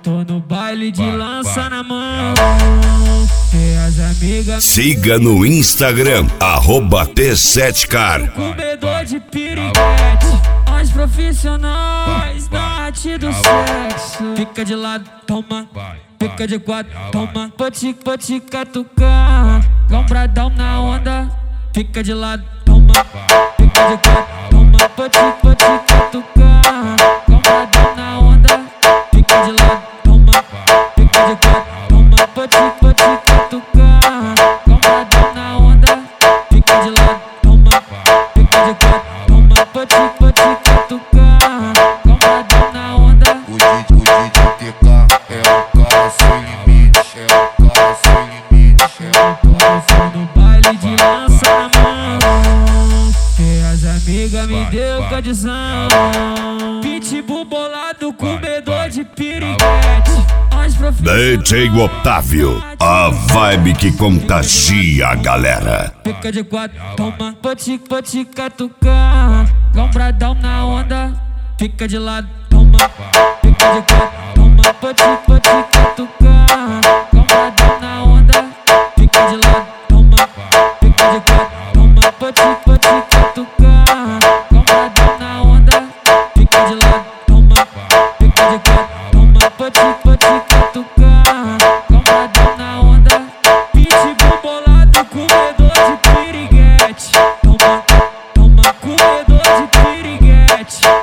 Tô no baile de lança na mão, e as amigas. Siga no Instagram, @T7car. Comedor de piriguete, os profissionais da arte do sexo. Fica de lado, toma. Fica de quatro, toma. Vou te catucar, lombradão na onda. Fica de lado, toma. Fica de quatro, toma. Vou te catucar, lombradão na onda. Fica de lado, toma. Fica de quatro, toma. Vou te catucar, lombradão na onda. Fica de lado, toma. Fica de quatro, toma. Vou te catucar, lombradão na onda. O DJ TK é o cara sem limite, é o cara sem limite, é o cara sem limite. No baile de lança na mão, e as amigas me deu condição. Pitbull bolado, comedor de piriguete. DJ Otávio, a vibe que contagia a galera. Fica de quatro, toma. Vou te catucar, lombradão na onda. Fica de lado, toma. Fica de quatro, toma. Vou te catucar, lombradão na onda. Fica de lado, toma. Fica de quatro, toma. Vou te catucar, lombradão na onda. Fica de lado, toma. Fica de quatro, toma. Vou te catucar, lombradão na onda. Pitbull bolado, comedor de piriguete. Toma, comedor de piriguete.